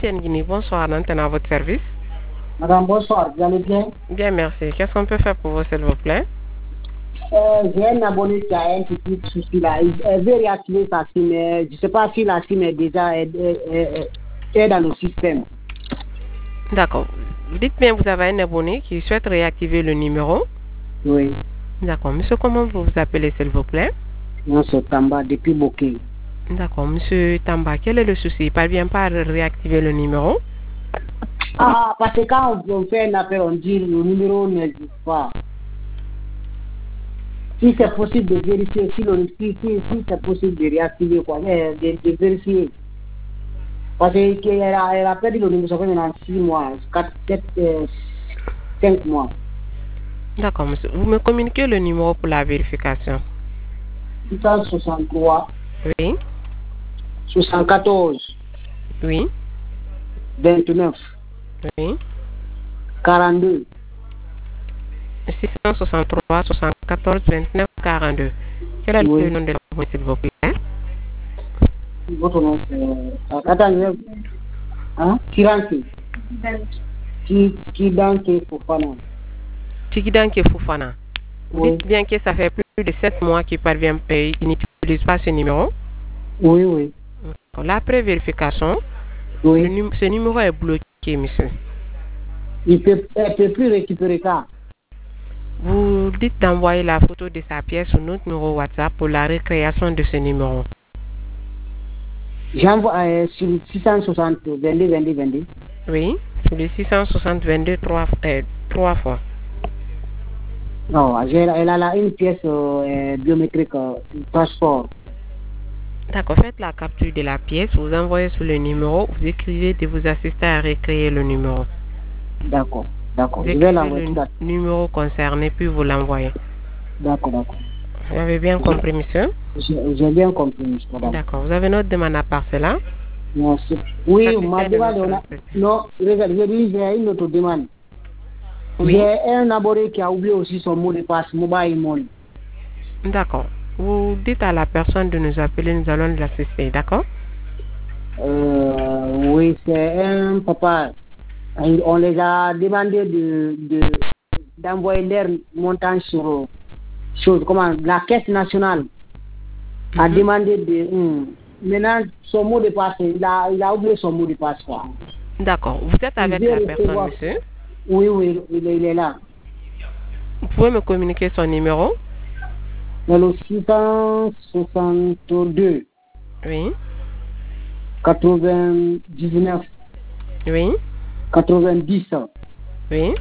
Guinée, bonsoir, Nantes à votre service. Madame, bonsoir, vous allez bien? Bien, merci. Qu'est-ce qu'on peut faire pour vous, s'il vous plaît? J'ai un abonné qui a un petit souci là. Elle veut réactiver sa SIM, mais je ne sais pas si la SIM est déjà est dans le système. D'accord. Dites bien, vous avez un abonné qui souhaite réactiver le numéro. Oui. D'accord. Monsieur, comment vous vous appelez, s'il vous plaît? Non, c'est Tamba, depuis Bokeh. D'accord. Monsieur Tamba, quel est le souci? Il ne parvient pas à réactiver le numéro? Ah, parce que quand on fait un appel, on dit le numéro n'existe pas. Si c'est possible de vérifier, si c'est possible de réactiver, quoi, de vérifier. Parce qu'elle a perdu le numéro, ça fait maintenant 6 mois, 4, 7, 5 mois. D'accord, monsieur. Vous me communiquez le numéro pour la vérification? 663. Oui. 74. Oui. 29. Oui. 42. 663, 74, 29, 42. Quel est le nom de l'abonné, s'il vous plaît? Votre nom, c'est... Attends, hein? Kiranki. Kidanke Fofana. Tigidanke Fofana. Vous dites bien que ça fait plus de 7 mois qu'il parvient, il n'utilise pas ce numéro? Oui, oui. Après vérification, oui. Ce numéro est bloqué, monsieur. Il ne peut plus récupérer ça. Vous dites d'envoyer la photo de sa pièce sur notre numéro WhatsApp pour la récréation de ce numéro. J'envoie sur 660 22 22 22. Oui, sur le 660 22 3 fois. Non, elle a là une pièce biométrique, passeport. D'accord, faites la capture de la pièce, vous envoyez sur le numéro, vous écrivez de vous assister à recréer le numéro. D'accord, d'accord. Je vais l'envoyer. Le numéro concerné, puis vous l'envoyez. D'accord. Vous avez bien compris, monsieur? J'ai bien compris, monsieur, madame. D'accord, vous avez notre demande à part cela? Non, oui, ma demande, non, regarde, j'ai une autre demande. Oui. J'ai un abonné qui a oublié aussi son mot de passe, mobile money. D'accord. Vous dites à la personne de nous appeler, nous allons l'assister, d'accord? Oui, c'est un papa. On les a demandé d'envoyer leur montant sur comment, la caisse nationale a demandé de... maintenant, son mot de passe, il a oublié son mot de passe, quoi. D'accord. Vous êtes avec la personne, monsieur? Oui, il est là. Vous pouvez me communiquer son numéro? Le 662. Oui. 99. Oui. 90. Oui.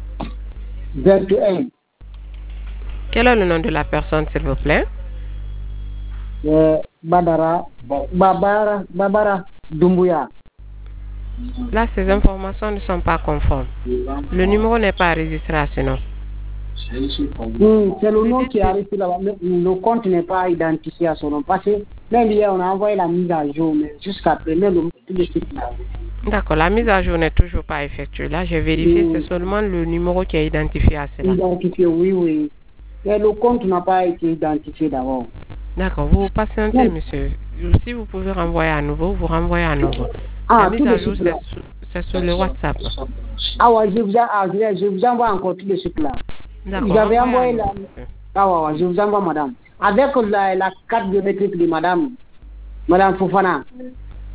21. Quel est le nom de la personne, s'il vous plaît? Babara Doumbouya. Là, ces informations ne sont pas conformes. Le numéro n'est pas enregistré à ce nom. C'est le nom qui est arrêté là-bas. Le compte n'est pas identifié à son nom. Parce que même hier, on a envoyé la mise à jour, mais jusqu'à présent, tout le site là. D'accord, la mise à jour n'est toujours pas effectuée. Là, j'ai vérifié, c'est seulement le numéro qui est identifié à cela. Identifié, oui. Mais le compte n'a pas été identifié d'abord. D'accord, vous patientez, monsieur. Si vous pouvez renvoyer à nouveau, vous renvoyez à nouveau. La mise à jour, c'est sur le WhatsApp. Ah ouais, je vous envoie encore tout de suite là. D'accord. J'avais envoyé la... Ah ouais, je vous envoie, madame. Avec la carte biométrique de madame Fofana.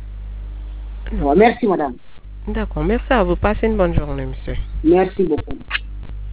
Ouais, merci, madame. D'accord, merci à vous. Passez une bonne journée, monsieur. Merci beaucoup.